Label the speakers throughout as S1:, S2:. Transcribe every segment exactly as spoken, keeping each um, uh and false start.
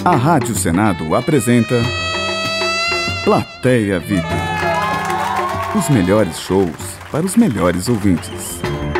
S1: A Rádio Senado apresenta Plateia V I P. Os melhores shows para os melhores ouvintes.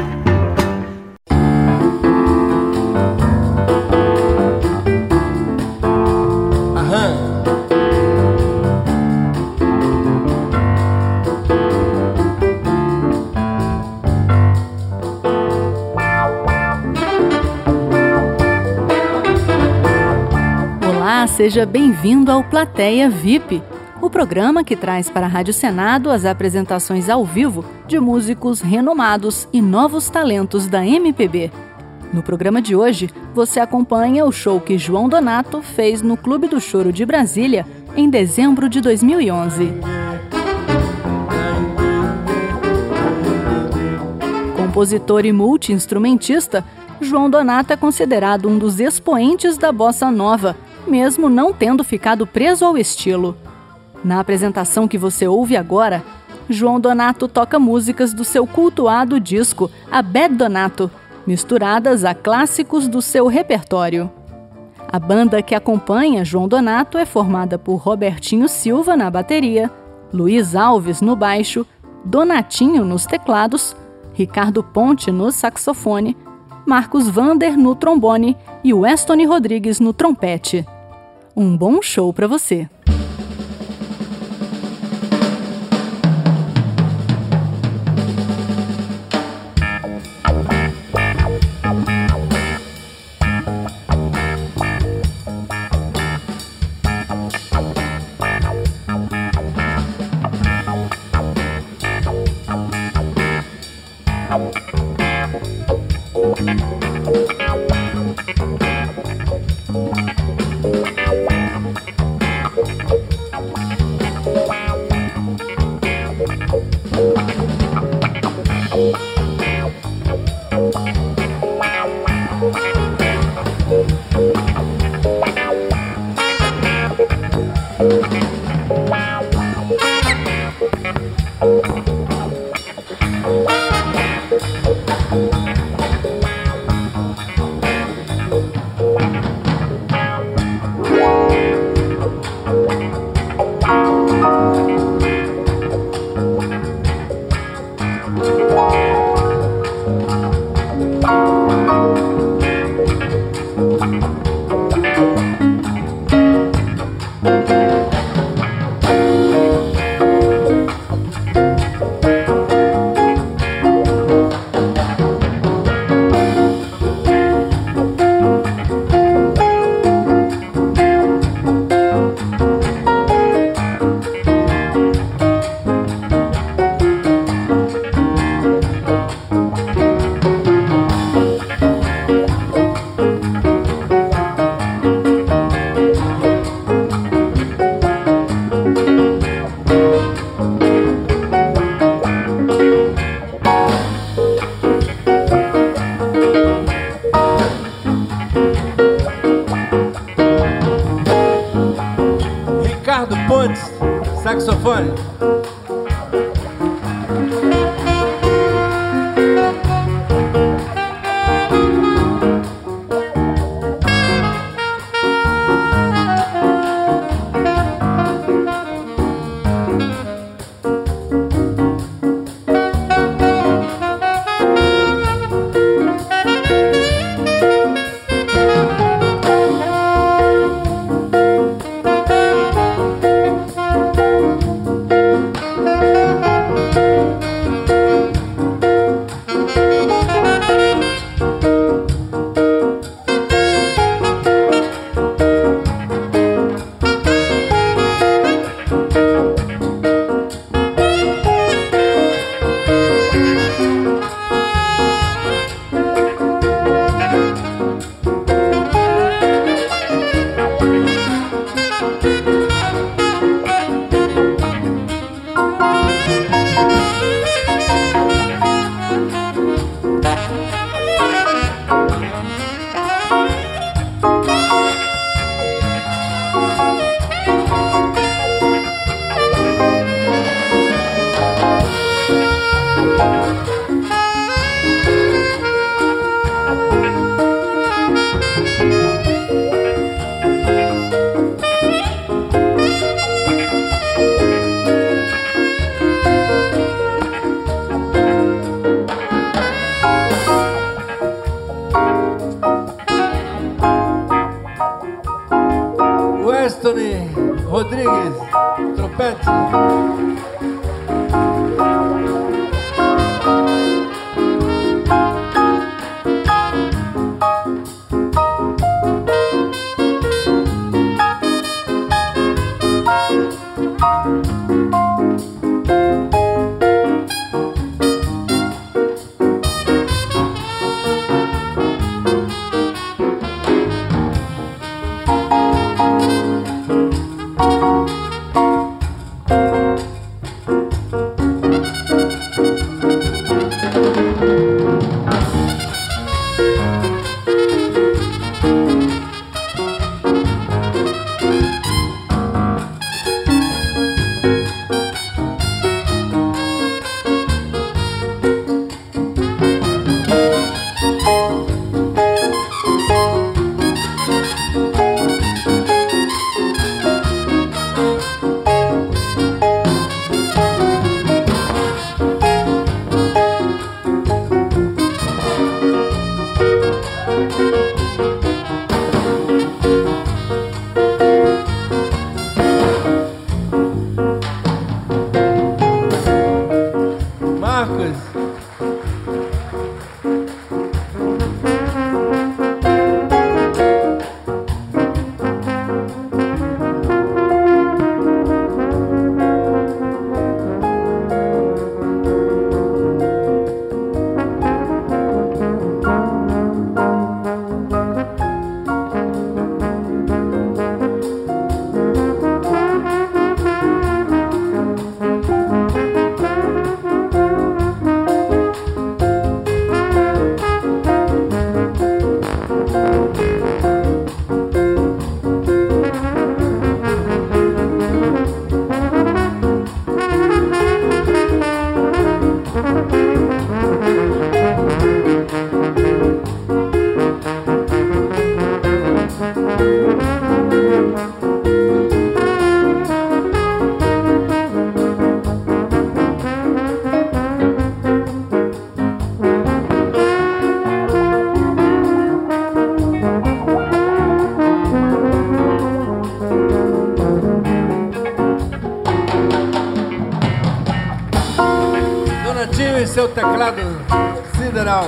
S2: Seja bem-vindo ao Plateia V I P, o programa que traz para a Rádio Senado as apresentações ao vivo de músicos renomados e novos talentos da M P B. No programa de hoje, você acompanha o show que João Donato fez no Clube do Choro de Brasília em dezembro de dois mil e onze. Compositor e multi-instrumentista, João Donato é considerado um dos expoentes da bossa nova, mesmo não tendo ficado preso ao estilo. Na apresentação que você ouve agora, João Donato toca músicas do seu cultuado disco A Bad Donato, misturadas a clássicos do seu repertório. A banda que acompanha João Donato é formada por Robertinho Silva na bateria, Luiz Alves no baixo, Donatinho nos teclados, Ricardo Ponte no saxofone, Marcos Vander no trombone e Weston Rodrigues no trompete. Um bom show para você!
S3: Ricardo Ponte, saxofone. repete. E seu teclado sideral.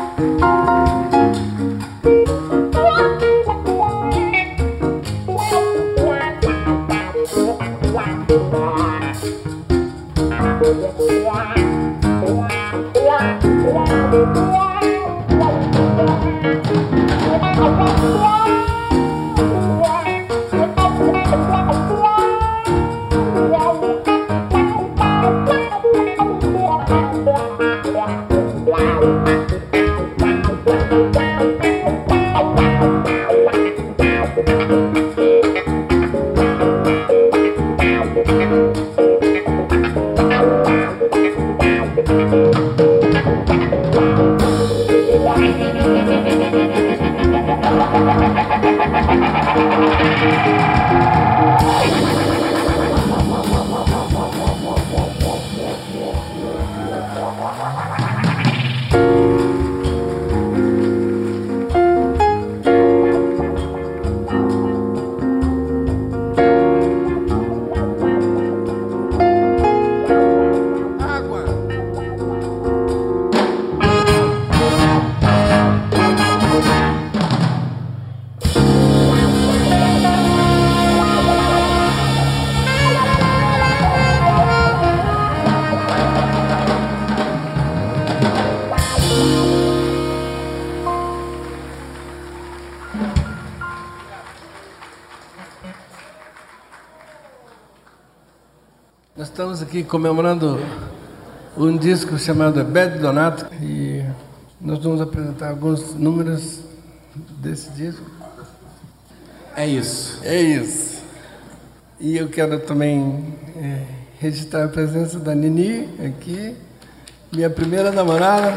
S3: Nós estamos aqui comemorando um disco chamado Bad Donato e nós vamos apresentar alguns números desse disco.
S4: É isso.
S3: É isso. E eu quero também é, registrar a presença da Nini aqui, minha primeira namorada.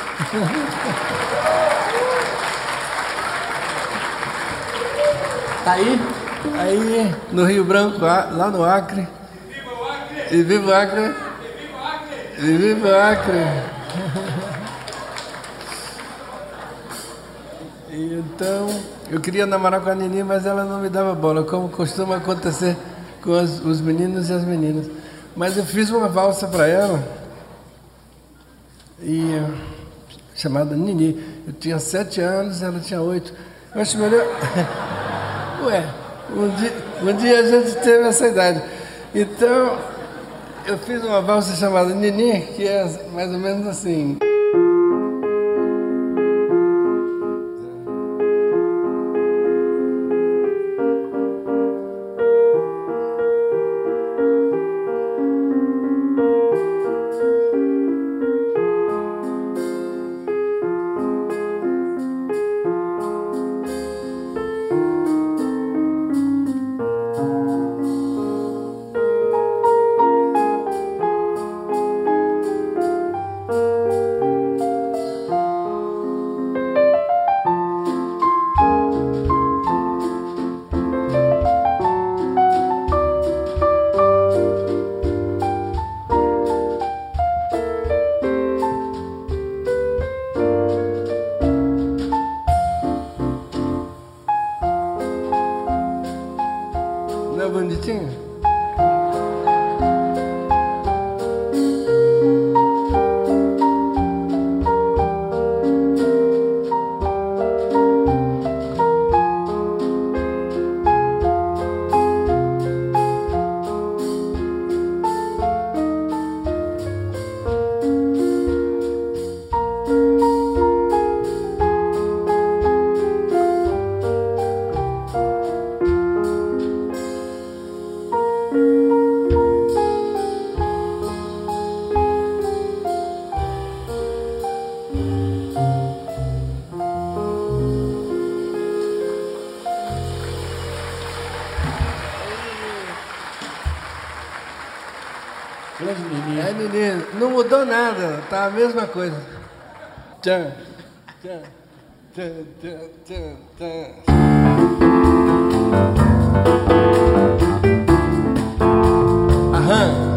S4: Tá aí?
S3: Aí, no Rio Branco, lá no Acre. E viva o Acre! E viva o Acre! E então, eu queria namorar com a Nini, mas ela não me dava bola, como costuma acontecer com as, os meninos e as meninas. Mas eu fiz uma valsa para ela, e, chamada Nini. Eu tinha sete anos, ela tinha oito. Eu acho melhor... Ué, um dia, um dia a gente teve essa idade. Então, eu fiz uma valsa chamada Nini, que é mais ou menos assim... Não é bonitinho? É, menino, não mudou nada, tá a mesma coisa. Tchan, tchan, tchan, tchan, tchan, tchan. Aham.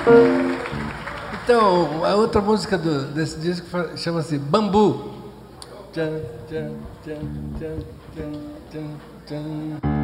S3: Então, a outra música do, desse disco chama-se Bambu. Tchan, tchan, tchan, tchan, tchan, tchan, tchan.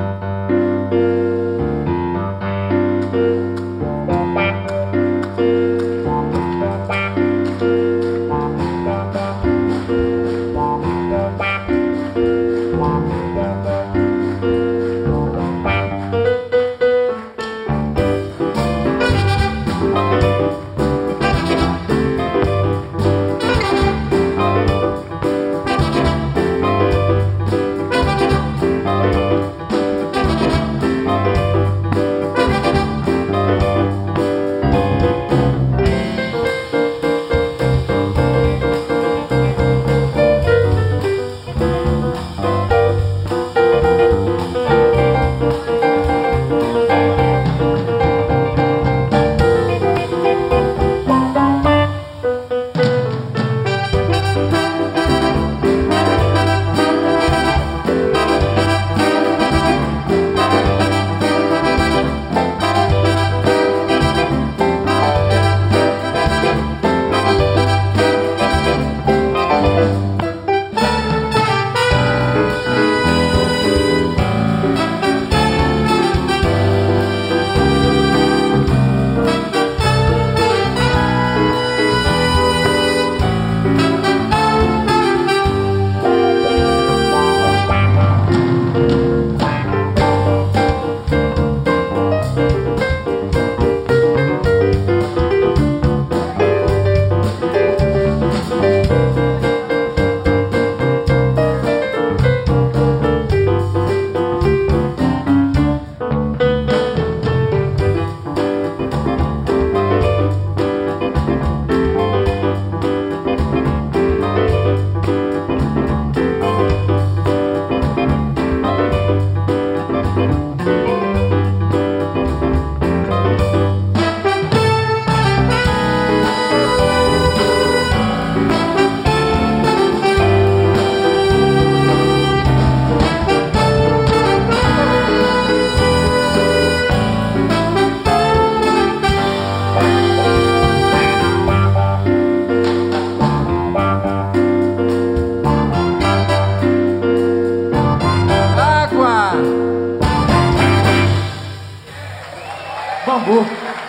S4: Bambu.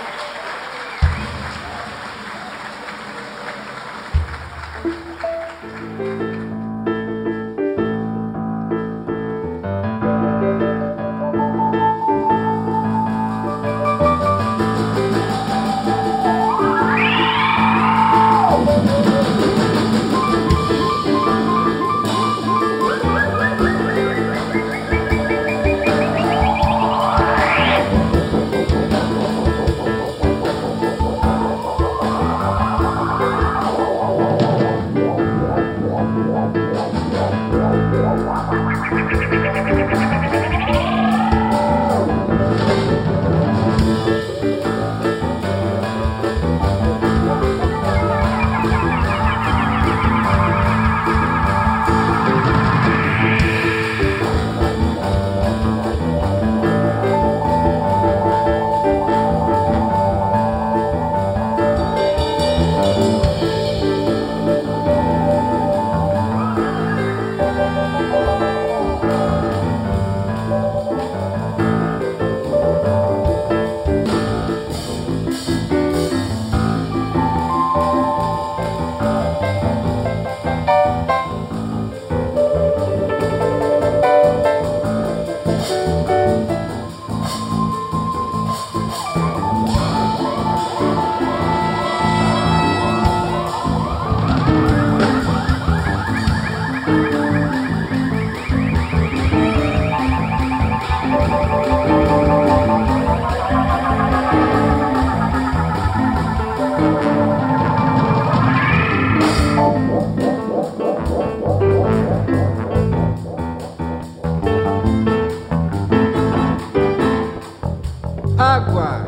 S3: Água.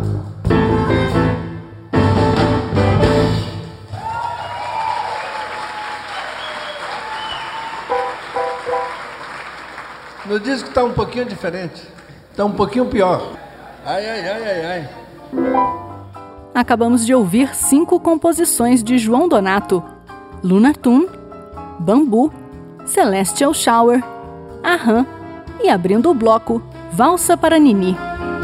S3: No disco está um pouquinho diferente, está um pouquinho pior. Ai, ai, ai, ai, ai.
S2: acabamos de ouvir cinco composições de João Donato: Lunar Tune, Bambu, Celestial Shower, Aham e, abrindo o bloco, Valsa para Nini.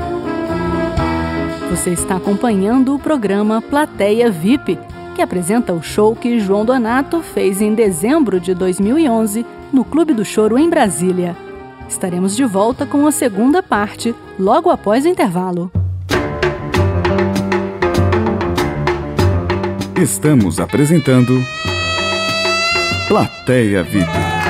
S2: Você está acompanhando o programa Plateia V I P, que apresenta o show que João Donato fez em dezembro de dois mil e onze no Clube do Choro em Brasília. Estaremos de volta com a segunda parte, logo após o intervalo.
S1: Estamos apresentando Plateia V I P.